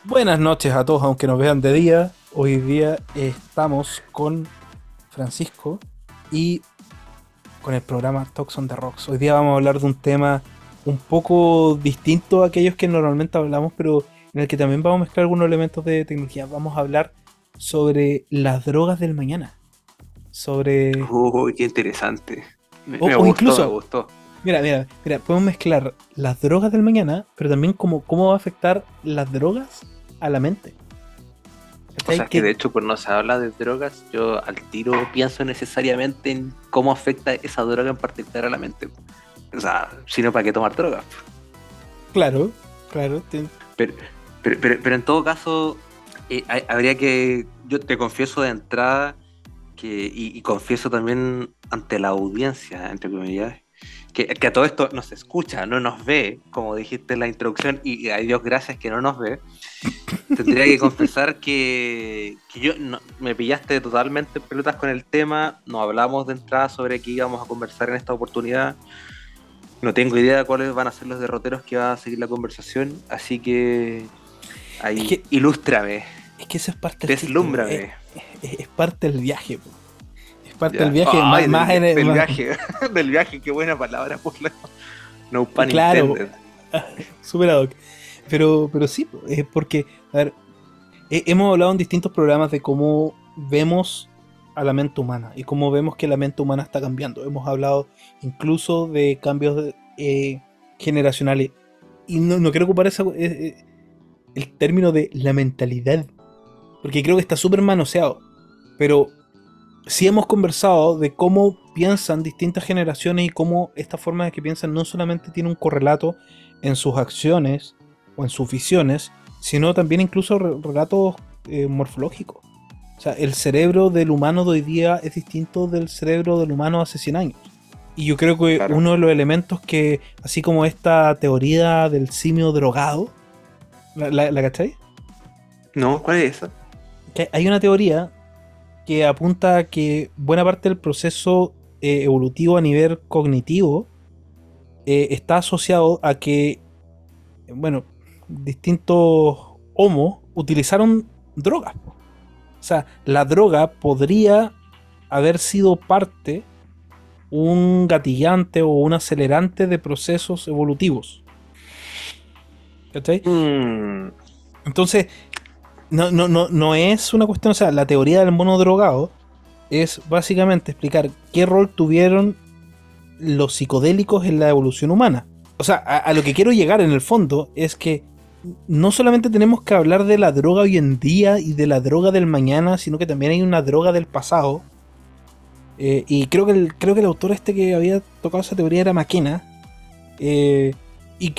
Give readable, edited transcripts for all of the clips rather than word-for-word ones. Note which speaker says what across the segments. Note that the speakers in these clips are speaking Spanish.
Speaker 1: Buenas noches a todos, aunque nos vean de día. Hoy día estamos con Francisco y con el programa Talks on the Rocks. Hoy día vamos a hablar de un tema un poco distinto a aquellos que normalmente hablamos, pero en el que también vamos a mezclar algunos elementos de tecnología. Vamos a hablar sobre las drogas del mañana. Sobre...
Speaker 2: Uy, qué interesante. Me
Speaker 1: O
Speaker 2: gustó, me
Speaker 1: incluso,
Speaker 2: gustó.
Speaker 1: mira, podemos mezclar las drogas del mañana, pero también cómo va a afectar las drogas a la mente.
Speaker 2: O
Speaker 1: ¿Cachai?
Speaker 2: sea, es que de hecho, cuando se habla de drogas, yo al tiro pienso necesariamente en cómo afecta esa droga en particular a la mente. O sea, si no, ¿para qué tomar drogas?
Speaker 1: Claro, claro.
Speaker 2: Pero, pero en todo caso, habría que, yo te confieso de entrada y confieso también ante la audiencia, entre comillas, que a todo esto nos escucha, no nos ve, como dijiste en la introducción, y a Dios gracias que no nos ve. Tendría que confesar que yo me pillaste totalmente en pelotas con el tema. No hablamos de entrada sobre qué íbamos a conversar en esta oportunidad. No tengo idea de cuáles van a ser los derroteros que va a seguir la conversación. Así que
Speaker 1: Es
Speaker 2: ahí,
Speaker 1: que,
Speaker 2: ilústrame,
Speaker 1: es que eso es parte del chiste, po.
Speaker 2: deslúmbrame.
Speaker 1: Es parte del viaje, po. Es parte del
Speaker 2: ¿Ya?
Speaker 1: viaje,
Speaker 2: Ay, del
Speaker 1: más,
Speaker 2: viaje, del viaje, qué buena palabra, por la... No pun
Speaker 1: claro,
Speaker 2: intended.
Speaker 1: super ad hoc. Pero sí, po, es porque, a ver, hemos hablado en distintos programas de cómo vemos a la mente humana y cómo vemos que la mente humana está cambiando. Hemos hablado incluso de cambios generacionales. Y no quiero ocupar el término de la mentalidad, porque creo que está súper manoseado. Pero sí hemos conversado de cómo piensan distintas generaciones y cómo esta forma de que piensan no solamente tiene un correlato en sus acciones o en sus visiones, sino también incluso relatos morfológicos. O sea, el cerebro del humano de hoy día es distinto del cerebro del humano hace 100 años. Y yo creo que
Speaker 2: Claro.
Speaker 1: uno de los elementos que, así como esta teoría del simio drogado, ¿la cachai?
Speaker 2: No, ¿cuál es esa?
Speaker 1: Que hay una teoría que apunta a que buena parte del proceso evolutivo a nivel cognitivo está asociado a que, bueno, distintos homos utilizaron drogas. O sea, la droga podría haber sido parte, un gatillante o un acelerante de procesos evolutivos. ¿Cachai?
Speaker 2: Mm,
Speaker 1: Entonces, no es una cuestión, o sea, la teoría del mono drogado es básicamente explicar qué rol tuvieron los psicodélicos en la evolución humana. O sea, a lo que quiero llegar en el fondo es que no solamente tenemos que hablar de la droga hoy en día y de la droga del mañana, sino que también hay una droga del pasado. Y creo que el autor este que había tocado esa teoría era McKenna. eh, y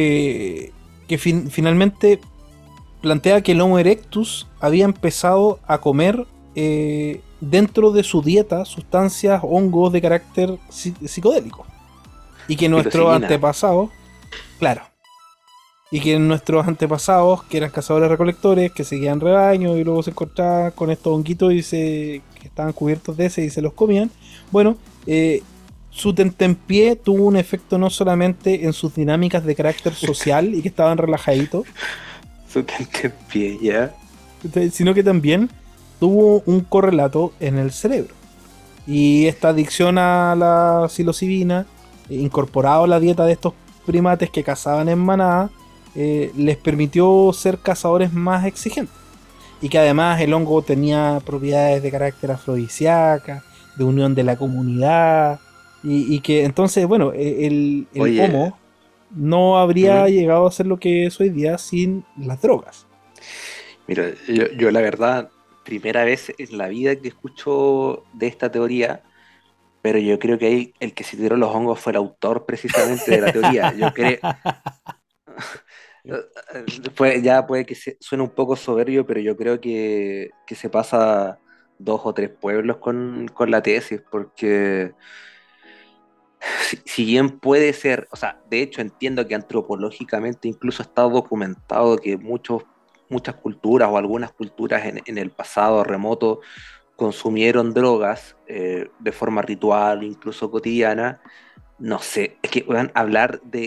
Speaker 1: que finalmente plantea que el Homo erectus había empezado a comer dentro de su dieta sustancias, hongos de carácter psicodélico. Y que nuestros
Speaker 2: psilocibina.
Speaker 1: antepasados, claro, y que nuestros antepasados, que eran cazadores recolectores, que seguían rebaños y luego se encontraban con estos honguitos que estaban cubiertos de ese y se los comían, bueno, su tentempié tuvo un efecto no solamente en sus dinámicas de carácter social y que estaban relajaditos,
Speaker 2: Su pie, ¿ya?
Speaker 1: sino que también tuvo un correlato en el cerebro. Y esta adicción a la psilocibina, incorporado a la dieta de estos primates que cazaban en manada, les permitió ser cazadores más exigentes. Y que además el hongo tenía propiedades de carácter afrodisíaca, de unión de la comunidad, y que entonces, bueno, el
Speaker 2: Oye,
Speaker 1: Homo no habría
Speaker 2: ujú.
Speaker 1: llegado a ser lo que es hoy día sin las drogas.
Speaker 2: Mira, yo la verdad, primera vez en la vida que escucho de esta teoría, pero yo creo que ahí el que se tiró los hongos fue el autor precisamente de la teoría. Yo creo, ya puede que suene un poco soberbio, pero yo creo que se pasa dos o tres pueblos con la tesis, porque si bien puede ser, o sea, de hecho entiendo que antropológicamente incluso está documentado que muchas culturas o algunas culturas en el pasado remoto consumieron drogas de forma ritual, incluso cotidiana. No sé, es que weón, hablar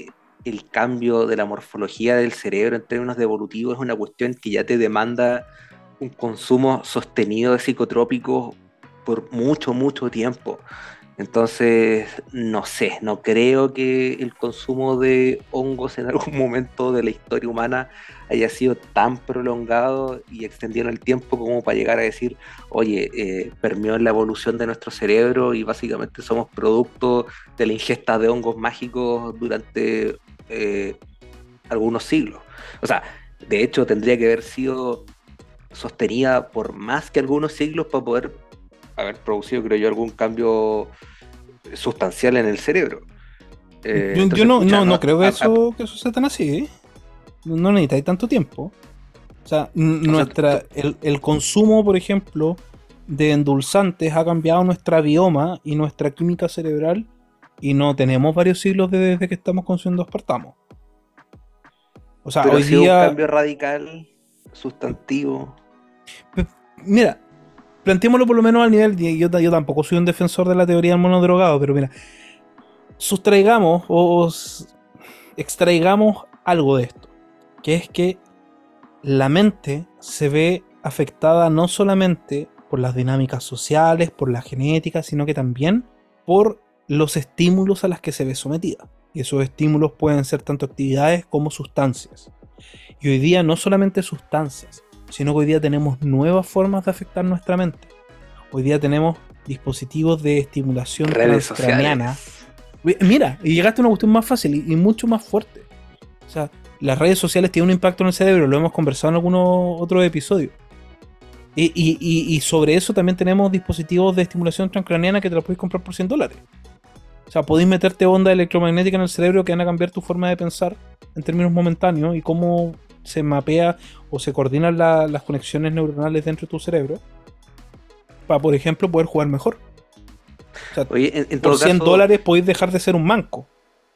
Speaker 2: el cambio de la morfología del cerebro en términos de evolutivos es una cuestión que ya te demanda un consumo sostenido de psicotrópicos por mucho, mucho tiempo. Entonces, no sé, no creo que el consumo de hongos en algún momento de la historia humana haya sido tan prolongado y extendido en el tiempo como para llegar a decir, oye, permeó en la evolución de nuestro cerebro y básicamente somos producto de la ingesta de hongos mágicos durante algunos siglos. O sea, de hecho tendría que haber sido sostenida por más que algunos siglos para poder haber producido, creo yo, algún cambio sustancial en el cerebro.
Speaker 1: Yo
Speaker 2: Entonces,
Speaker 1: no,
Speaker 2: pucha,
Speaker 1: no,
Speaker 2: no,
Speaker 1: no creo que eso sea tan así, ¿eh? No necesitáis tanto tiempo. O sea,
Speaker 2: o sea,
Speaker 1: el consumo, por ejemplo, de endulzantes ha cambiado nuestra bioma y nuestra química cerebral y no tenemos varios siglos desde que estamos consumiendo aspartamo. O sea,
Speaker 2: pero ha
Speaker 1: hoy
Speaker 2: sido un
Speaker 1: día,
Speaker 2: cambio radical, sustantivo.
Speaker 1: pe- mira, planteémoslo por lo menos al nivel, y yo tampoco soy un defensor de la teoría del mono drogado, pero mira, sustraigamos extraigamos algo de esto, que es que la mente se ve afectada no solamente por las dinámicas sociales, por la genética, sino que también por los estímulos a los que se ve sometida. Y esos estímulos pueden ser tanto actividades como sustancias. Y hoy día no solamente sustancias, sino que hoy día tenemos nuevas formas de afectar nuestra mente. Hoy día tenemos dispositivos de estimulación
Speaker 2: Redes
Speaker 1: transcraniana.
Speaker 2: sociales.
Speaker 1: Mira, y llegaste a una cuestión más fácil y mucho más fuerte. O sea, las redes sociales tienen un impacto en el cerebro, lo hemos conversado en algunos otros episodios. Y sobre eso también tenemos dispositivos de estimulación transcraniana que te los podéis comprar por $100. O sea, podéis meterte onda electromagnética en el cerebro que van a cambiar tu forma de pensar en términos momentáneos y cómo se mapea o se coordinan las conexiones neuronales dentro de tu cerebro para, por ejemplo, poder jugar mejor. O sea,
Speaker 2: Oye, en
Speaker 1: por
Speaker 2: todo
Speaker 1: $100
Speaker 2: caso,
Speaker 1: podéis dejar de ser un manco.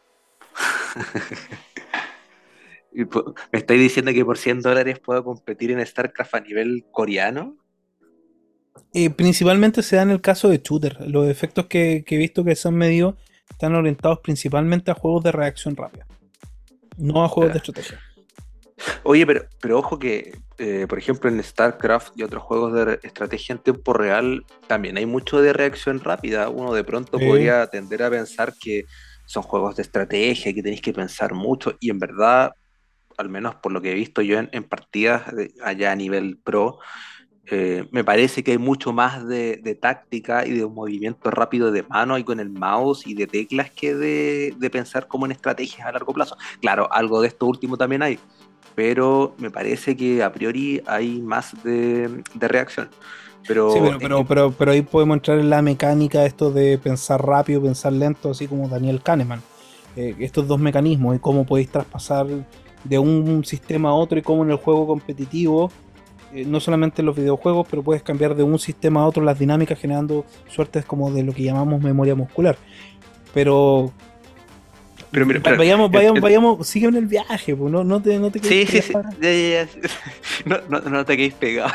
Speaker 2: ¿me estáis diciendo que por $100 puedo competir en StarCraft a nivel coreano?
Speaker 1: Principalmente se da en el caso de shooter. Los efectos que he visto que se han medido están orientados principalmente a juegos de reacción rápida, no a juegos de
Speaker 2: Ya.
Speaker 1: estrategia.
Speaker 2: Oye, pero ojo que, por ejemplo, en StarCraft y otros juegos de estrategia en tiempo real, también hay mucho de reacción rápida. Uno de pronto
Speaker 1: Sí.
Speaker 2: podría tender a pensar que son juegos de estrategia, que tenéis que pensar mucho, y en verdad, al menos por lo que he visto yo en partidas allá a nivel pro, me parece que hay mucho más de táctica y de un movimiento rápido de mano y con el mouse y de teclas que de pensar como en estrategias a largo plazo. Claro, algo de esto último también hay, pero me parece que a priori hay más de reacción.
Speaker 1: Sí,
Speaker 2: Pero es que,
Speaker 1: pero ahí podemos entrar en la mecánica esto de pensar rápido, pensar lento, así como Daniel Kahneman. Estos dos mecanismos y cómo podéis traspasar de un sistema a otro y cómo en el juego competitivo, no solamente en los videojuegos, pero puedes cambiar de un sistema a otro las dinámicas generando suertes como de lo que llamamos memoria muscular. Pero
Speaker 2: pero
Speaker 1: vayamos, sigue en el viaje, pues, no te quedes
Speaker 2: sí, sí,
Speaker 1: pegado
Speaker 2: sí,
Speaker 1: ahora.
Speaker 2: ya. No te quedes pegado.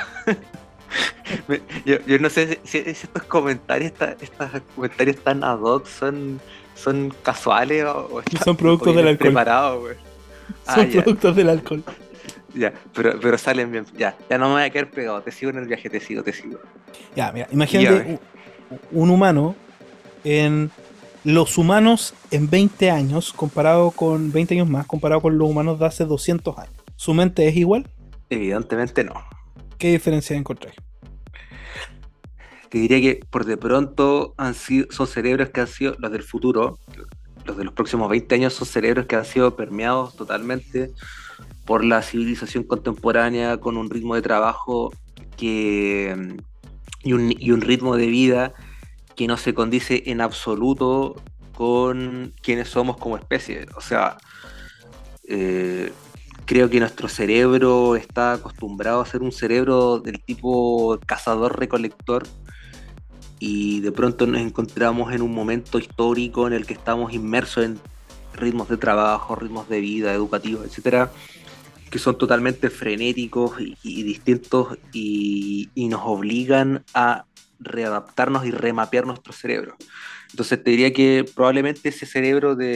Speaker 2: Yo no sé si estos comentarios, estos comentarios tan ad hoc son casuales o
Speaker 1: Son
Speaker 2: o
Speaker 1: productos del
Speaker 2: vienen
Speaker 1: alcohol.
Speaker 2: preparados, güey. Ah,
Speaker 1: Son
Speaker 2: ya,
Speaker 1: productos del alcohol.
Speaker 2: ya, pero salen bien. Ya no me voy a quedar pegado. Te sigo en el viaje, te sigo, te sigo.
Speaker 1: Ya, mira, imagínate
Speaker 2: Guíame.
Speaker 1: un humano en los humanos en 20 años, comparado con 20 años más, comparado con los humanos de hace 200 años. ¿Su mente es igual?
Speaker 2: Evidentemente no.
Speaker 1: ¿Qué diferencia encontráis?
Speaker 2: Te diría que por de pronto son cerebros que han sido los del futuro, los de los próximos 20 años son cerebros que han sido permeados totalmente por la civilización contemporánea con un ritmo de trabajo que, y un ritmo de vida que no se condice en absoluto con quienes somos como especie. O sea, eh, creo que nuestro cerebro está acostumbrado a ser un cerebro del tipo cazador-recolector y de pronto nos encontramos en un momento histórico en el que estamos inmersos en ritmos de trabajo, ritmos de vida, educativos, etcétera, que son totalmente frenéticos y distintos y nos obligan a readaptarnos y remapear nuestro cerebro. Entonces te diría que probablemente ese cerebro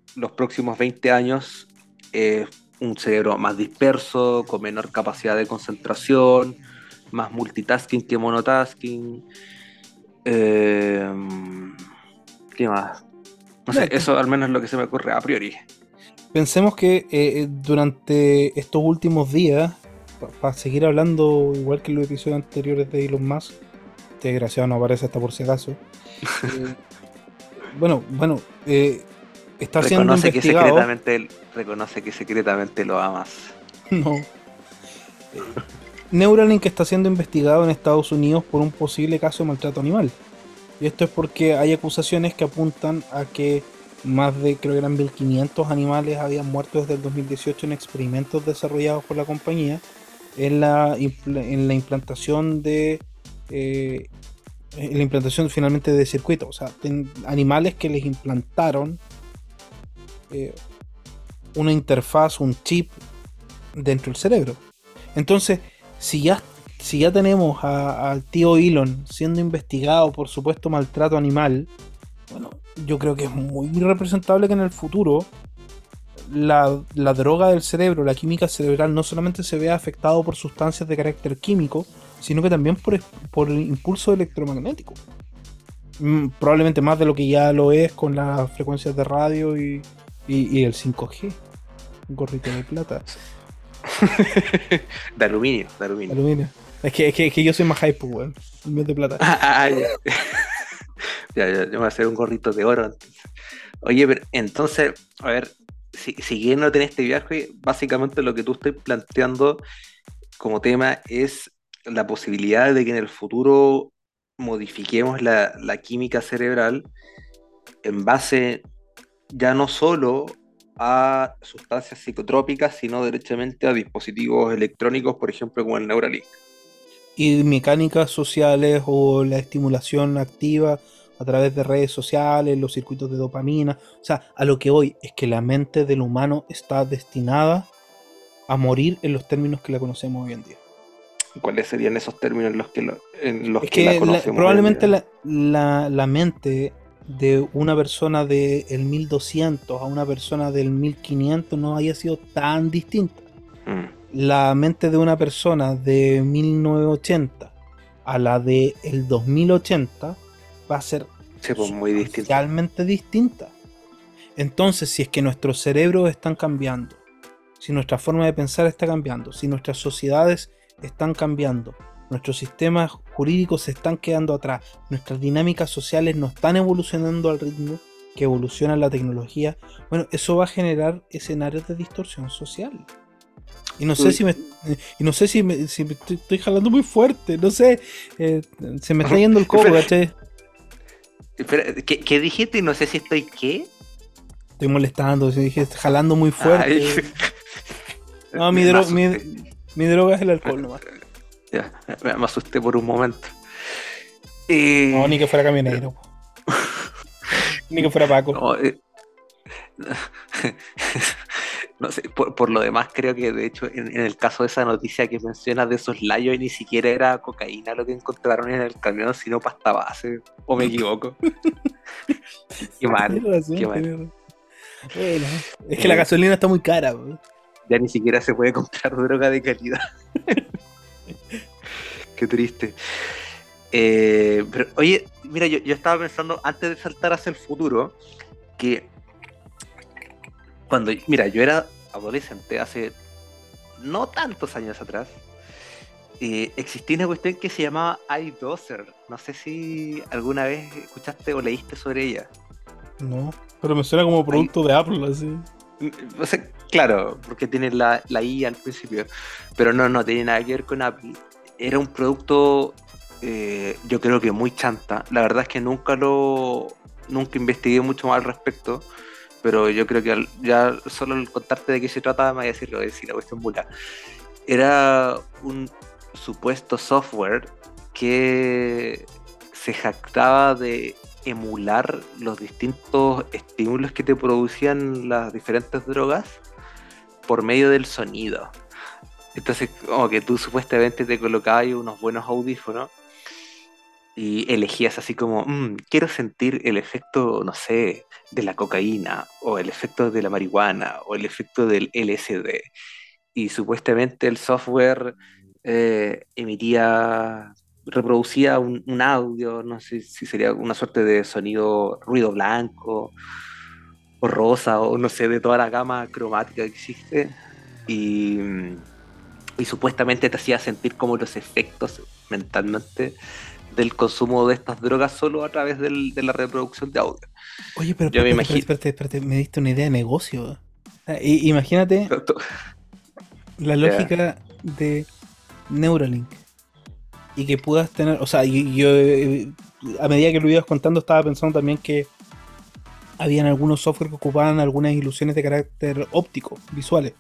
Speaker 2: los próximos 20 años un cerebro más disperso, con menor capacidad de concentración, más multitasking que monotasking. Eh, ¿Qué más? No sé,
Speaker 1: Mira,
Speaker 2: eso al menos es lo que se me ocurre a priori.
Speaker 1: pensemos que durante estos últimos días, para seguir hablando igual que en los episodios anteriores de Elon Musk, este desgraciado no aparece hasta por si acaso. eh, bueno, está siendo investigado.
Speaker 2: Reconoce que secretamente lo amas.
Speaker 1: No. eh, Neuralink está siendo investigado en Estados Unidos por un posible caso de maltrato animal. Y esto es porque hay acusaciones que apuntan a que más de, creo que eran 1500 animales habían muerto desde el 2018 en experimentos desarrollados por la compañía en la implantación eh, en la implantación finalmente de circuitos. O sea, animales que les implantaron eh, una interfaz, un chip dentro del cerebro. Entonces, si ya, si ya tenemos al tío Elon siendo investigado por supuesto maltrato animal, bueno, yo creo que es muy representable que en el futuro la droga del cerebro, la química cerebral, no solamente se vea afectado por sustancias de carácter químico, sino que también por el impulso electromagnético. Probablemente más de lo que ya lo es con las frecuencias de radio y el 5G. Un gorrito de plata.
Speaker 2: De aluminio, de aluminio.
Speaker 1: Aluminio. Es que yo soy más hype, weón. El mío es de plata.
Speaker 2: Ya. Yo me voy a hacer un gorrito de oro. Oye, pero entonces, a ver, siguiéndote en este viaje, básicamente lo que tú estás planteando como tema es la posibilidad de que en el futuro modifiquemos la química cerebral en base ya no solo a sustancias psicotrópicas, sino derechamente a dispositivos electrónicos, por ejemplo, como el Neuralink.
Speaker 1: Y mecánicas sociales o la estimulación activa a través de redes sociales, los circuitos de dopamina. O sea, a lo que voy es que la mente del humano está destinada a morir en los términos que la conocemos hoy en día.
Speaker 2: ¿Cuáles serían esos términos en los
Speaker 1: Es
Speaker 2: que la
Speaker 1: que
Speaker 2: conocemos hoy en
Speaker 1: probablemente
Speaker 2: día?
Speaker 1: la mente de una persona del 1200 a una persona del 1500 no haya sido tan distinta.
Speaker 2: Mm.
Speaker 1: La mente de una persona de 1980 a la de el 2080 va a ser
Speaker 2: Sí, pues muy distinto.
Speaker 1: sustancialmente distinta. Entonces, si es que nuestros cerebros están cambiando, si nuestra forma de pensar está cambiando, si nuestras sociedades están cambiando, nuestros sistemas jurídicos se están quedando atrás, nuestras dinámicas sociales no están evolucionando al ritmo que evoluciona la tecnología, bueno, eso va a generar escenarios de distorsión social. Y no sé
Speaker 2: Uy.
Speaker 1: si me, y no sé si me estoy jalando muy fuerte, no sé, se me está yendo el coco,
Speaker 2: Espera,
Speaker 1: ¿cachai?
Speaker 2: espera, ¿qué dijiste? No sé si estoy qué.
Speaker 1: Estoy molestando, si dije jalando muy
Speaker 2: Ay,
Speaker 1: fuerte. No,
Speaker 2: me asusté.
Speaker 1: mi droga es el alcohol nomás.
Speaker 2: Ya, me asusté por un momento.
Speaker 1: No, ni que fuera
Speaker 2: Pero-
Speaker 1: camionero, ni que fuera Paco.
Speaker 2: no, no sé, por lo demás creo que de hecho en el caso de esa noticia que mencionas de esos layos ni siquiera era cocaína lo que encontraron en el camión, sino pasta base, o me equivoco. Qué mal,
Speaker 1: Tienes razón,
Speaker 2: qué mal.
Speaker 1: tienes razón. Bueno, es que la
Speaker 2: Eh,
Speaker 1: gasolina está muy cara, weón.
Speaker 2: ya ni siquiera se puede comprar droga de calidad. Qué triste. Pero oye, mira, yo estaba pensando antes de saltar hacia el futuro, que mira, yo era adolescente hace no tantos años atrás, existía una cuestión que se llamaba iDozer. No sé si alguna vez escuchaste o leíste sobre ella.
Speaker 1: No, pero me suena como
Speaker 2: I-
Speaker 1: producto de Apple, así.
Speaker 2: o sea, claro, porque tiene la I al principio, pero no tiene nada que ver con Apple. Era un producto, yo creo que muy chanta. La verdad es que nunca investigué mucho más al respecto, pero yo creo que ya solo al contarte de qué se trata me voy a decir, si la cuestión mula. Era un supuesto software que se jactaba de emular los distintos estímulos que te producían las diferentes drogas por medio del sonido. Entonces, como que tú supuestamente te colocabas ahí unos buenos audífonos y elegías así como, quiero sentir el efecto, no sé, de la cocaína, o el efecto de la marihuana, o el efecto del LSD. Y supuestamente el software reproducía un audio, no sé si sería una suerte de sonido, ruido blanco o rosa, o no sé, de toda la gama cromática que existe. Y, y supuestamente te hacía sentir como los efectos mentalmente del consumo de estas drogas solo a través de la reproducción de audio.
Speaker 1: Oye, pero
Speaker 2: Yo me imagino.
Speaker 1: espérate, me diste una idea de negocio. Imagínate la
Speaker 2: Ya.
Speaker 1: lógica de Neuralink y que puedas tener, o sea, yo a medida que lo ibas contando estaba pensando también que habían algunos software que ocupaban algunas ilusiones de carácter óptico, visuales,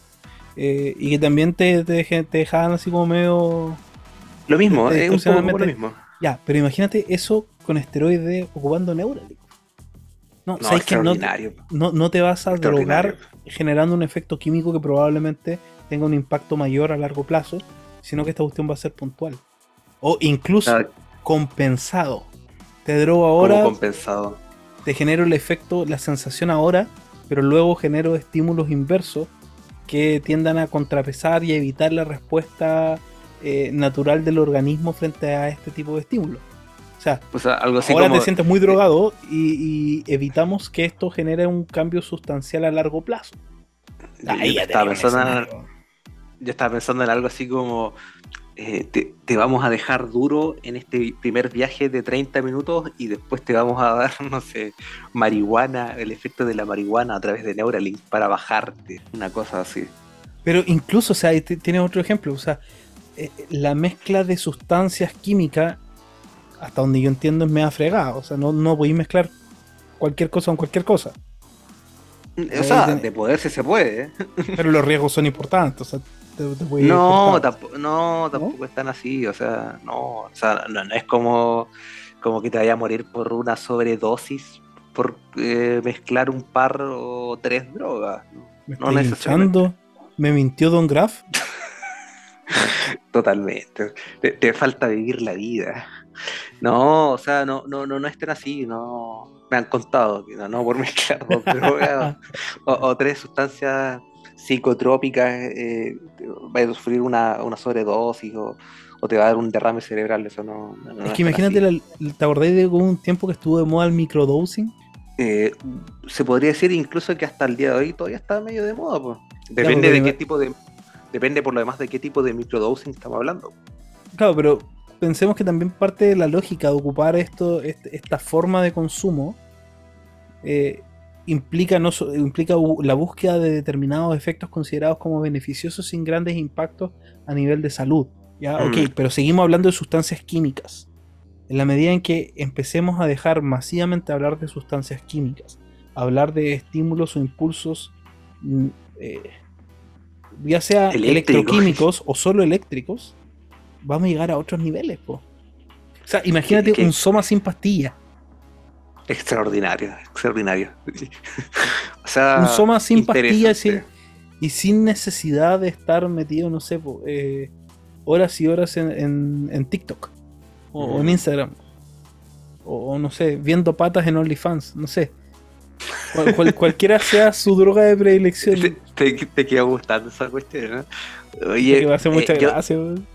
Speaker 1: y que también te dejaban así como medio,
Speaker 2: Lo mismo,
Speaker 1: te
Speaker 2: es un
Speaker 1: distorsionaban
Speaker 2: poco
Speaker 1: la
Speaker 2: como lo
Speaker 1: mente.
Speaker 2: mismo.
Speaker 1: Ya, pero imagínate eso con esteroides ocupando Neuralink. No,
Speaker 2: No,
Speaker 1: sabes que
Speaker 2: extraordinario,
Speaker 1: no te vas a
Speaker 2: extraordinario.
Speaker 1: drogar generando un efecto químico que probablemente tenga un impacto mayor a largo plazo, sino que esta cuestión va a ser puntual. O incluso
Speaker 2: Nada,
Speaker 1: compensado. Te drogo
Speaker 2: como
Speaker 1: ahora,
Speaker 2: compensado.
Speaker 1: te genero el efecto, la sensación ahora, pero luego genero estímulos inversos que tiendan a contrapesar y a evitar la respuesta natural del organismo frente a este tipo de estímulos. O sea,
Speaker 2: O sea, algo así
Speaker 1: ahora te
Speaker 2: como.
Speaker 1: sientes muy drogado y evitamos que esto genere un cambio sustancial a largo plazo.
Speaker 2: Yo,
Speaker 1: Ahí
Speaker 2: yo
Speaker 1: ya tenía un escenario.
Speaker 2: yo estaba pensando en algo así como. Te vamos a dejar duro en este primer viaje de 30 minutos y después te vamos a dar, no sé, marihuana, el efecto de la marihuana a través de Neuralink para bajarte, una cosa así.
Speaker 1: Pero incluso, o sea, tienes otro ejemplo, o sea, la mezcla de sustancias químicas, hasta donde yo entiendo, es media fregada. O sea, no podéis mezclar cualquier cosa con cualquier cosa.
Speaker 2: O sea, de poder si se puede, ¿eh?
Speaker 1: Pero los riesgos son importantes, o sea, te puede
Speaker 2: No,
Speaker 1: cortar,
Speaker 2: no,
Speaker 1: ¿no?
Speaker 2: tampoco están así, o sea, no, no es como que te vaya a morir por una sobredosis por mezclar un par o tres drogas, no,
Speaker 1: ¿Me
Speaker 2: no
Speaker 1: estáis
Speaker 2: necesariamente.
Speaker 1: hinchando? ¿Me mintió Don Graf?
Speaker 2: Totalmente. Te falta vivir la vida. No, o sea, no estén así, no. Me han contado que no por mezclar dos drogas o tres sustancias psicotrópicas vayas a sufrir una sobredosis o te va a dar un derrame cerebral, eso
Speaker 1: Es
Speaker 2: no
Speaker 1: que
Speaker 2: es tan
Speaker 1: imagínate,
Speaker 2: así.
Speaker 1: ¿te acordáis de un tiempo que estuvo de moda el microdosing?
Speaker 2: Eh, Se podría decir incluso que hasta el día de hoy todavía está medio de moda, pues.
Speaker 1: Ya, pues,
Speaker 2: Depende de qué tipo de, depende por lo demás de qué tipo de microdosing estamos hablando.
Speaker 1: claro, pero pensemos que también parte de la lógica de ocupar esta forma de consumo eh, implica, no, implica la búsqueda de determinados efectos considerados como beneficiosos sin grandes impactos a nivel de salud. Ya, ok,
Speaker 2: Mm,
Speaker 1: pero seguimos hablando de sustancias químicas. En la medida en que empecemos a dejar masivamente hablar de sustancias químicas, hablar de estímulos o impulsos, mm, eh, ya sea
Speaker 2: eléctrico.
Speaker 1: electroquímicos o solo eléctricos, vamos a llegar a otros niveles, po. O sea, imagínate un
Speaker 2: que
Speaker 1: soma sin pastilla.
Speaker 2: extraordinario, extraordinario. O
Speaker 1: Un
Speaker 2: sea,
Speaker 1: soma sin pastillas
Speaker 2: interesante.
Speaker 1: y sin necesidad de estar metido, no sé, horas y horas en TikTok o en
Speaker 2: Mm.
Speaker 1: Instagram o no sé, viendo patas en OnlyFans, no sé. Cualquiera sea su droga de predilección.
Speaker 2: Te quedó gustando esa cuestión, ¿no?
Speaker 1: Puta que
Speaker 2: Oye,
Speaker 1: me hace mucha
Speaker 2: yo,
Speaker 1: gracia, weón.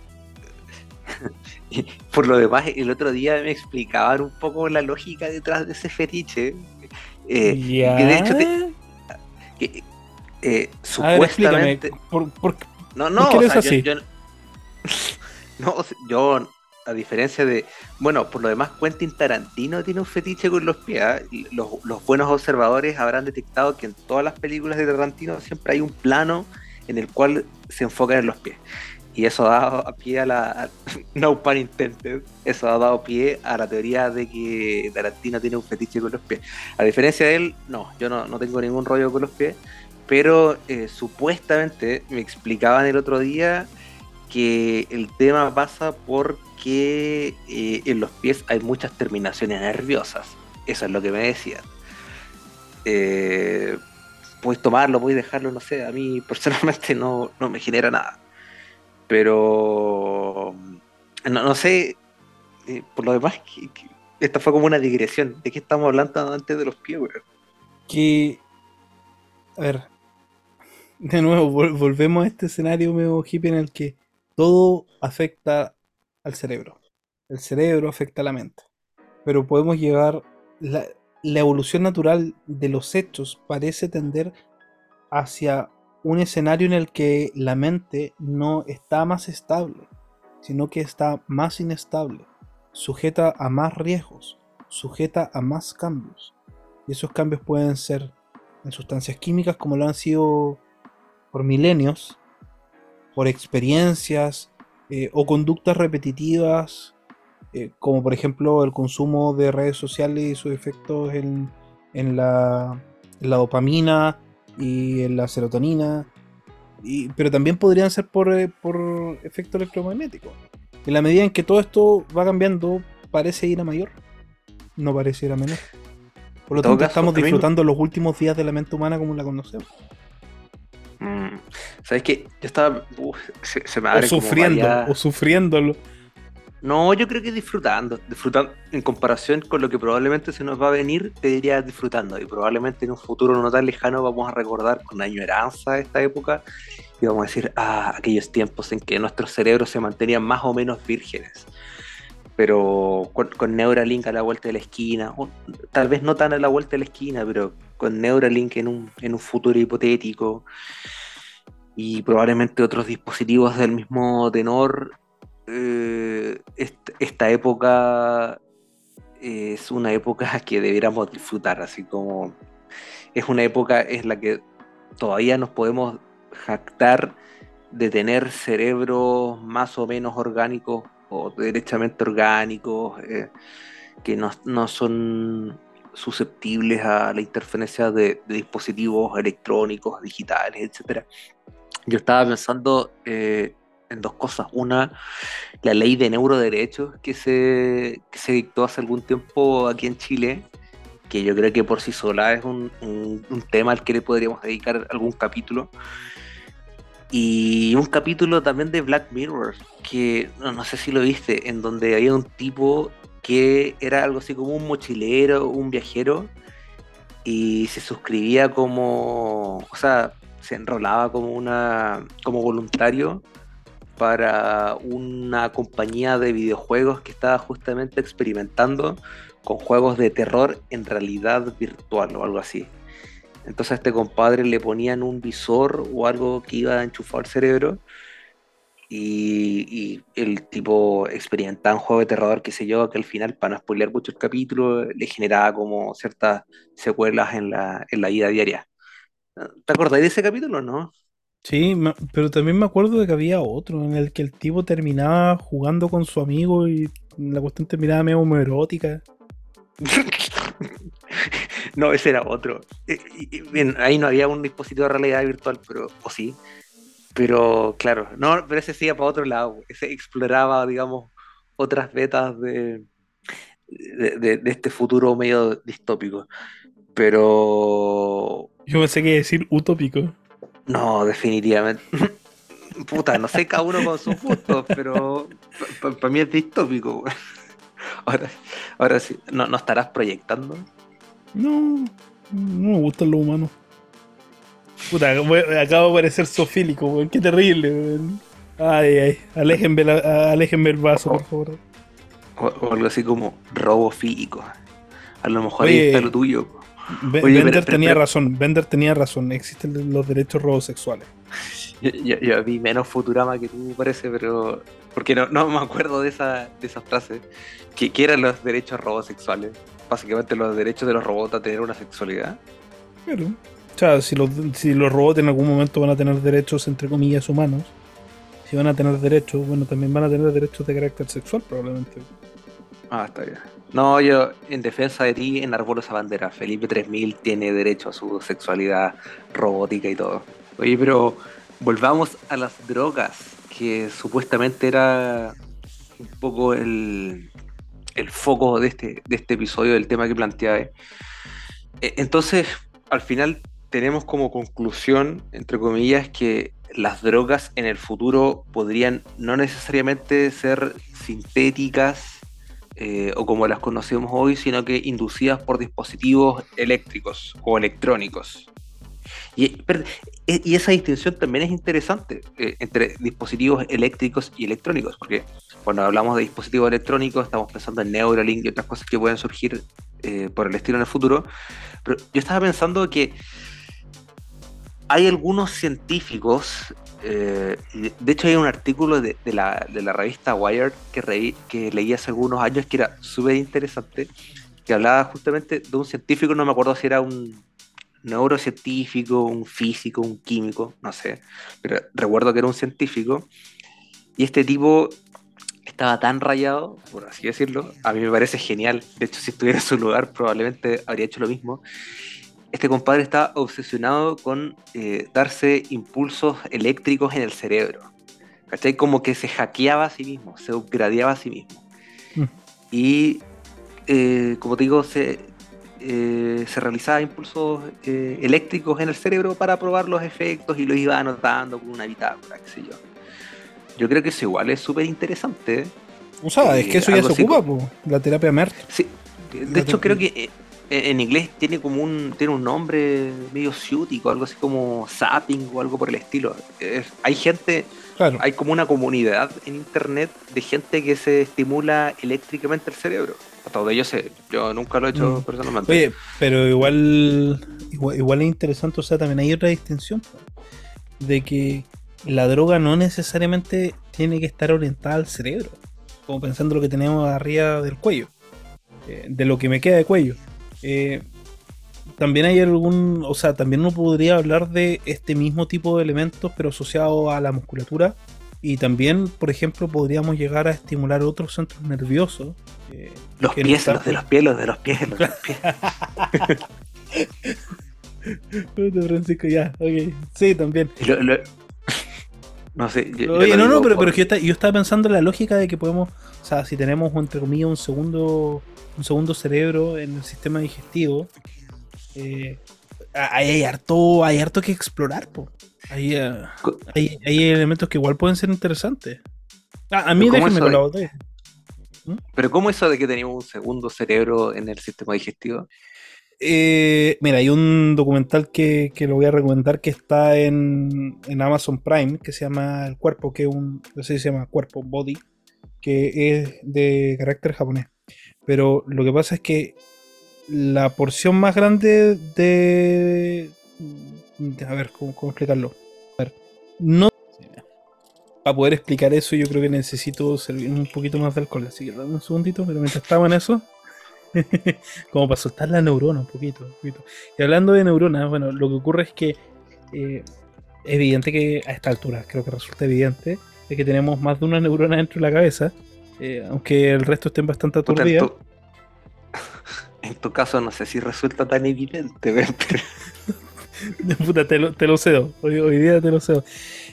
Speaker 2: por lo demás, el otro día me explicaban un poco la lógica detrás de ese fetiche. Que de
Speaker 1: Ya.
Speaker 2: hecho, que,
Speaker 1: A ver, explícame.
Speaker 2: supuestamente. No,
Speaker 1: ¿Por qué
Speaker 2: no, o
Speaker 1: eres
Speaker 2: sea,
Speaker 1: así?
Speaker 2: no, o sea, yo, a diferencia de, bueno, por lo demás, Quentin Tarantino tiene un fetiche con los pies. ¿Ah? Y los buenos observadores habrán detectado que en todas las películas de Tarantino siempre hay un plano en el cual se enfocan en los pies. Y eso ha dado a pie no pun intended, eso ha dado pie a la teoría de que Tarantino tiene un fetiche con los pies. A diferencia de él, no, yo no tengo ningún rollo con los pies, pero supuestamente me explicaban el otro día que el tema pasa porque en los pies hay muchas terminaciones nerviosas. Eso es lo que me decían. Eh, Puedes tomarlo, puedes dejarlo, no sé, a mí personalmente no me genera nada. Pero no sé, por lo demás, esta fue como una digresión. ¿De qué estamos hablando antes de los pies, weón?
Speaker 1: Que, a ver, de nuevo, volvemos a este escenario medio hippie en el que todo afecta al cerebro. El cerebro afecta a la mente. Pero podemos llegar, la, la evolución natural de los hechos parece tender hacia un escenario en el que la mente no está más estable, sino que está más inestable, sujeta a más riesgos, sujeta a más cambios. Y esos cambios pueden ser en sustancias químicas, como lo han sido por milenios, por experiencias o conductas repetitivas, como por ejemplo el consumo de redes sociales y sus efectos en la dopamina y en la serotonina, pero también podrían ser por efecto electromagnético. En la medida en que todo esto va cambiando, parece ir a mayor, no parece ir a menor. Por lo
Speaker 2: En todo
Speaker 1: tanto,
Speaker 2: caso,
Speaker 1: estamos
Speaker 2: a mí
Speaker 1: disfrutando los últimos días de la mente humana como la conocemos.
Speaker 2: mm, ¿sabes qué? Yo estaba, se me abren como
Speaker 1: O
Speaker 2: varias.
Speaker 1: sufriéndolo.
Speaker 2: No, yo creo que disfrutando en comparación con lo que probablemente se nos va a venir, te diría disfrutando, y probablemente en un futuro no tan lejano vamos a recordar con añoranza esta época y vamos a decir, aquellos tiempos en que nuestros cerebros se mantenían más o menos vírgenes, pero con Neuralink a la vuelta de la esquina, o tal vez no tan a la vuelta de la esquina, pero con Neuralink en un futuro hipotético y probablemente otros dispositivos del mismo tenor. Esta época es una época que debiéramos disfrutar, así como es una época en la que todavía nos podemos jactar de tener cerebros más o menos orgánicos o derechamente orgánicos, que no son susceptibles a la interferencia de dispositivos electrónicos, digitales, etcétera. Yo estaba pensando en dos cosas. Una, la ley de neuroderechos que se dictó hace algún tiempo aquí en Chile, que yo creo que por sí sola es un tema al que le podríamos dedicar algún capítulo. Y un capítulo también de Black Mirror, que no sé si lo viste, en donde había un tipo que era algo así como un mochilero, un viajero, y se suscribía o sea, se enrolaba como voluntario para una compañía de videojuegos que estaba justamente experimentando con juegos de terror en realidad virtual o algo así. Entonces a este compadre le ponían un visor o algo que iba enchufado al cerebro y el tipo experimentaba un juego de terror, qué sé yo, que al final, para no spoilear mucho el capítulo, le generaba como ciertas secuelas en la vida diaria. ¿Te acordáis de ese capítulo o no?
Speaker 1: Sí, pero también me acuerdo de que había otro en el que el tipo terminaba jugando con su amigo y la cuestión terminaba medio homoerótica.
Speaker 2: No, ese era otro. Bien, ahí no había un dispositivo de realidad virtual, pero, o sí. Pero claro, no, pero ese sí iba para otro lado. Ese exploraba, digamos, otras vetas de este futuro medio distópico. Pero
Speaker 1: Yo pensé que iba a decir utópico.
Speaker 2: no, definitivamente. Puta, no sé, cada uno con sus gustos, pero para mí es distópico. Ahora, ahora sí, ¿no estarás proyectando?
Speaker 1: No, no me gustan los humanos. Puta, acabo de parecer sofílico, weón. Qué terrible, weón. Ay, ay. Aléjenme, aléjenme el vaso, por
Speaker 2: O,
Speaker 1: favor.
Speaker 2: o algo así como robo fílico. A lo mejor ahí está lo
Speaker 1: Oye,
Speaker 2: tuyo. Oye,
Speaker 1: Bender tenía razón. Bender tenía razón. Existen los derechos robosexuales.
Speaker 2: yo vi menos Futurama que tú, parece, pero. Porque no me acuerdo de esa frase. ¿Qué eran los derechos robosexuales? Básicamente los derechos de los robots a tener una sexualidad.
Speaker 1: Pero, o sea, si los robots en algún momento van a tener derechos, entre comillas, humanos, si van a tener derechos, bueno, también van a tener derechos de carácter sexual, probablemente.
Speaker 2: Está bien. No, yo en defensa de ti enarbolo esa bandera. Felipe 3000 tiene derecho a su sexualidad robótica y todo. Oye, pero volvamos a las drogas, que supuestamente era un poco el foco de este episodio, del tema que planteaba. Entonces, al final tenemos como conclusión, entre comillas, que las drogas en el futuro podrían no necesariamente ser sintéticas o como las conocemos hoy, sino que inducidas por dispositivos eléctricos o electrónicos. Y esa distinción también es interesante entre dispositivos eléctricos y electrónicos, porque cuando hablamos de dispositivos electrónicos estamos pensando en Neuralink y otras cosas que pueden surgir por el estilo en el futuro, pero yo estaba pensando que hay algunos científicos, de hecho hay un artículo de la revista Wired que leí hace algunos años que era súper interesante, que hablaba justamente de un científico, no me acuerdo si era un neurocientífico, un físico, un químico, no sé, pero recuerdo que era un científico, y este tipo estaba tan rayado, por así decirlo, a mí me parece genial, de hecho si estuviera en su lugar probablemente habría hecho lo mismo. Este compadre está obsesionado con darse impulsos eléctricos en el cerebro, ¿cachai? Como que se hackeaba a sí mismo, se upgradeaba a sí mismo.
Speaker 1: Mm.
Speaker 2: Y como te digo, se realizaba impulsos eléctricos en el cerebro para probar los efectos y los iba anotando con una bitácora, qué sé yo. Yo creo que eso igual es súper interesante.
Speaker 1: O sea, es que eso ya se ocupa, po, la terapia MERT.
Speaker 2: Sí, de hecho creo que en inglés tiene como tiene un nombre medio ciútico, algo así como zapping o algo por el estilo. Hay gente,
Speaker 1: Claro.
Speaker 2: hay como una comunidad en internet de gente que se estimula eléctricamente el cerebro. Hasta donde yo sé, yo nunca lo he hecho personalmente.
Speaker 1: Oye, pero igual es interesante, o sea, también hay otra distinción, po, de que la droga no necesariamente tiene que estar orientada al cerebro, como pensando lo que tenemos arriba del cuello, de lo que me queda de cuello. También hay o sea, también uno podría hablar de este mismo tipo de elementos, pero asociado a la musculatura. Y también, por ejemplo, podríamos llegar a estimular otros centros nerviosos.
Speaker 2: Los pies, los de los pies, los de los pies, los de los pies.
Speaker 1: Francisco, ya, ok. Sí, también.
Speaker 2: No sé.
Speaker 1: Oye, no, pero es que yo estaba pensando en la lógica de que podemos, o sea, si tenemos, entre comillas, un segundo cerebro en el sistema digestivo, hay harto que explorar, po. Hay elementos que igual pueden ser interesantes. A mí déjenme con la botella.
Speaker 2: Pero ¿cómo eso de que teníamos un segundo cerebro en el sistema digestivo?
Speaker 1: Mira, hay un documental que lo voy a recomendar que está en Amazon Prime, que se llama El Cuerpo, que es no sé si se llama Cuerpo, Body, que es de carácter japonés. Pero lo que pasa es que la porción más grande a ver, ¿cómo explicarlo? A ver, no... Para poder explicar eso yo creo que necesito servir un poquito más de alcohol, así que dame un segundito, pero mientras estaba en eso... como para soltar la neurona un poquito. Y hablando de neuronas, bueno, lo que ocurre es que es evidente que a esta altura, creo que resulta evidente, es que tenemos más de una neurona dentro de la cabeza, aunque el resto estén bastante aturdidas.
Speaker 2: En tu caso no sé si resulta tan evidente, pero...
Speaker 1: Puta, te lo cedo, hoy día te lo cedo.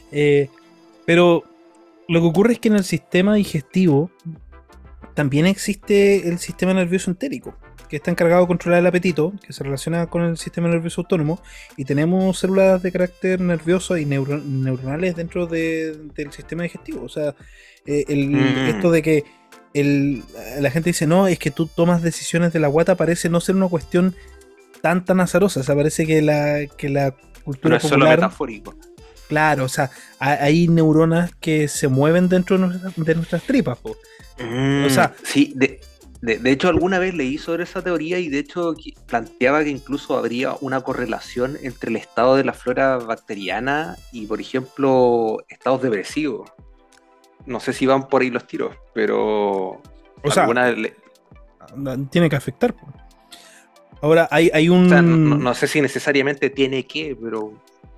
Speaker 1: Pero lo que ocurre es que en el sistema digestivo también existe el sistema nervioso entérico, que está encargado de controlar el apetito, que se relaciona con el sistema nervioso autónomo, y tenemos células de carácter nervioso y neuronales dentro del sistema digestivo. O sea, esto de que la gente dice, no, es que tú tomas decisiones de la guata, parece no ser una cuestión tan azarosa. O sea, parece que la cultura
Speaker 2: no es
Speaker 1: popular...
Speaker 2: solo metafórico.
Speaker 1: Claro, o sea, hay neuronas que se mueven dentro de nuestras tripas, po. O sea,
Speaker 2: sí, de hecho alguna vez leí sobre esa teoría y de hecho planteaba que incluso habría una correlación entre el estado de la flora bacteriana y, por ejemplo, estados depresivos. No sé si van por ahí los tiros, pero...
Speaker 1: O sea, tiene que afectar. Ahora, hay un...
Speaker 2: O sea, no sé si necesariamente tiene que, pero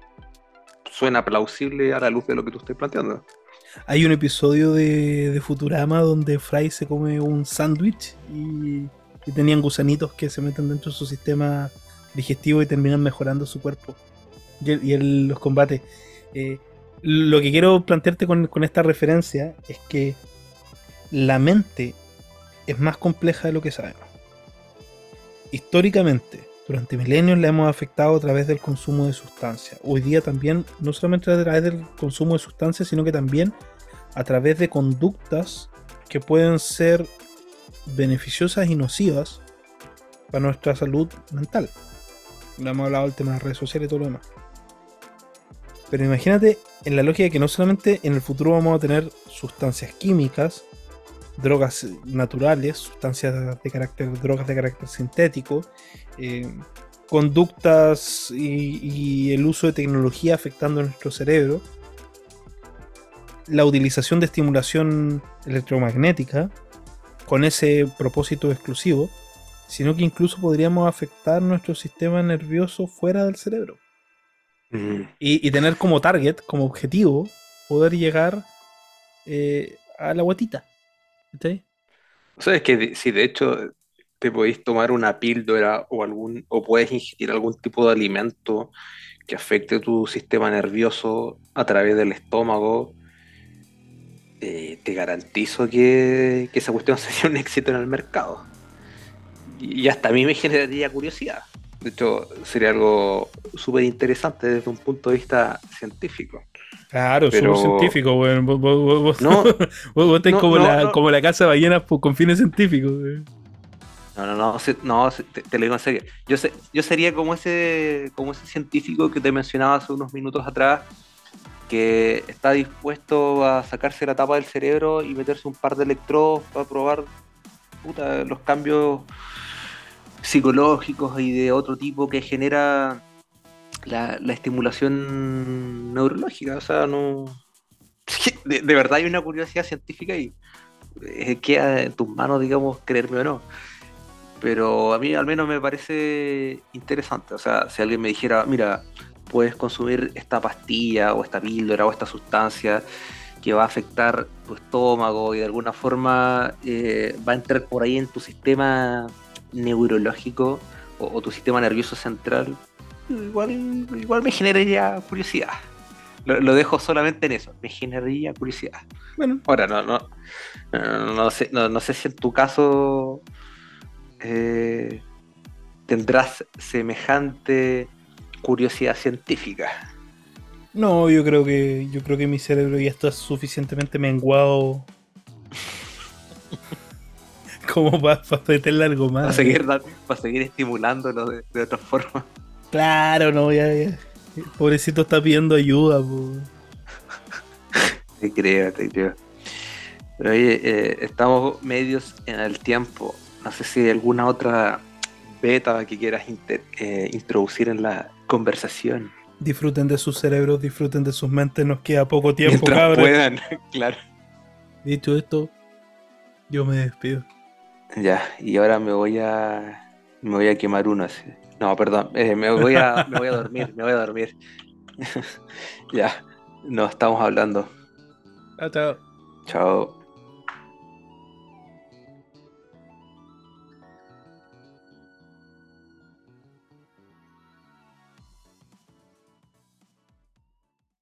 Speaker 2: suena plausible a la luz de lo que tú estás planteando.
Speaker 1: Hay un episodio de Futurama donde Fry se come un sándwich y tenían gusanitos que se meten dentro de su sistema digestivo y terminan mejorando su cuerpo. Y él los combate. Lo que quiero plantearte con esta referencia es que la mente es más compleja de lo que sabemos. Históricamente, durante milenios la hemos afectado a través del consumo de sustancias. Hoy día también, no solamente a través del consumo de sustancias, sino que también a través de conductas que pueden ser beneficiosas y nocivas para nuestra salud mental. No hemos hablado del tema de las redes sociales y todo lo demás. Pero imagínate en la lógica de que no solamente en el futuro vamos a tener sustancias químicas, drogas naturales, drogas de carácter sintético, eh, conductas y el uso de tecnología afectando nuestro cerebro, la utilización de estimulación electromagnética con ese propósito exclusivo, sino que incluso podríamos afectar nuestro sistema nervioso fuera del cerebro. Y tener como target, como objetivo, poder llegar a la guatita. ¿Sí?
Speaker 2: O sea, es que si de hecho te podéis tomar una píldora o puedes ingerir algún tipo de alimento que afecte tu sistema nervioso a través del estómago, te garantizo que esa cuestión sería un éxito en el mercado. Y hasta a mí me generaría curiosidad. De hecho, sería algo súper interesante desde un punto de vista científico.
Speaker 1: Claro, súper
Speaker 2: Pero
Speaker 1: científico, weón. Vos,
Speaker 2: no,
Speaker 1: vos estáis
Speaker 2: no, no, no,
Speaker 1: como la casa de ballenas con fines científicos, weón.
Speaker 2: te lo digo en serio. Yo sería como ese científico que te mencionaba hace unos minutos atrás, que está dispuesto a sacarse la tapa del cerebro y meterse un par de electrodos para probar los cambios psicológicos y de otro tipo que genera la estimulación neurológica. O sea, no. De verdad hay una curiosidad científica y queda en tus manos, digamos, creerme o no. Pero a mí al menos me parece interesante. O sea, si alguien me dijera, mira, puedes consumir esta pastilla o esta píldora o esta sustancia que va a afectar tu estómago y de alguna forma va a entrar por ahí en tu sistema neurológico o tu sistema nervioso central, igual me generaría curiosidad. Lo dejo solamente en eso, me generaría curiosidad.
Speaker 1: Bueno,
Speaker 2: Ahora, no sé si en tu caso eh, tendrás semejante curiosidad científica.
Speaker 1: no, yo creo que mi cerebro ya está suficientemente menguado como para meterle algo
Speaker 2: Para
Speaker 1: más.
Speaker 2: seguir, para seguir estimulándolo de otra forma.
Speaker 1: Claro, no, ya. El pobrecito está pidiendo ayuda, po.
Speaker 2: Te creo, te creo. Pero oye, estamos medios en el tiempo. No sé si hay alguna otra beta que quieras introducir en la conversación.
Speaker 1: Disfruten de sus cerebros, disfruten de sus mentes, nos queda poco tiempo,
Speaker 2: Mientras
Speaker 1: cabres.
Speaker 2: puedan, claro.
Speaker 1: Dicho esto, yo me despido.
Speaker 2: Ya, y ahora me voy a quemar uno así. No, perdón, me voy a dormir, me voy a dormir. Ya, nos estamos hablando.
Speaker 1: Chao, chao.
Speaker 2: Chao.